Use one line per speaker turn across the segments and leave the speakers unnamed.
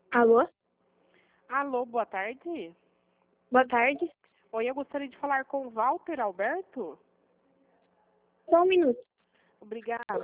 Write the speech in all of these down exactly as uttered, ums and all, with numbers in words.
Alô?
Alô, boa tarde.
Boa tarde.
Oi, eu gostaria de falar com o Walter Alberto.
Só um minuto.
Obrigada.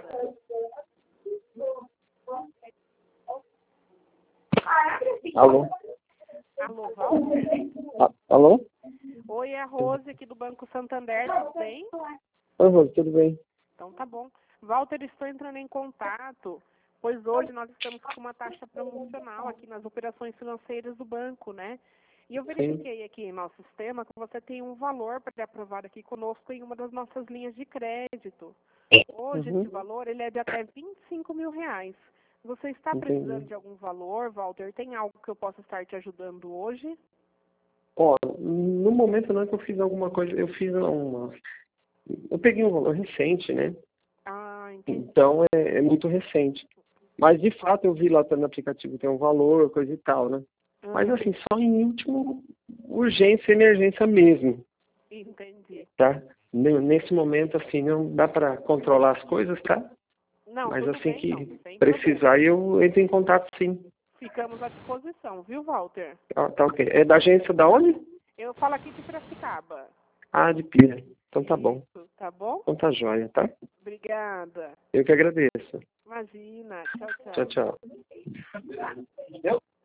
Alô?
Alô, Walter?
A- Alô?
Oi, é a Rose aqui do Banco Santander, tudo bem?
Oi, Rose, tudo bem?
Então tá bom. Walter, estou entrando em contato, pois hoje nós estamos com uma taxa promocional aqui nas operações financeiras do banco, né? E eu verifiquei aqui em nosso sistema que você tem um valor para aprovar aqui conosco em uma das nossas linhas de crédito. Hoje
Uhum.
esse valor ele é de até vinte e cinco mil reais. Você está
Entendi.
precisando de algum valor, Walter? Tem algo que eu possa estar te ajudando hoje?
Ó, no momento não é que eu fiz alguma coisa, eu fiz uma... Eu peguei um valor recente, né?
Ah, entendi.
Então é, é muito recente. Mas de fato eu vi lá no aplicativo tem um valor, coisa e tal, né? Mas
Ah,
assim, só em último urgência, emergência mesmo,
entendi.
tá? Ne- Nesse momento, assim, não dá para controlar as coisas, tá?
Não,
Mas
tudo
assim
bem,
que
não, sem problema.
precisar, eu entro em contato sim.
Ficamos à disposição, viu, Walter?
Tá, tá ok. É da agência da onde?
Eu falo aqui de Piracicaba.
Ah, de Pira. Então tá bom.
Isso, tá bom?
Então tá jóia, tá?
Obrigada.
Eu que agradeço.
Imagina. Tchau,
Tchau,
tchau.
tchau.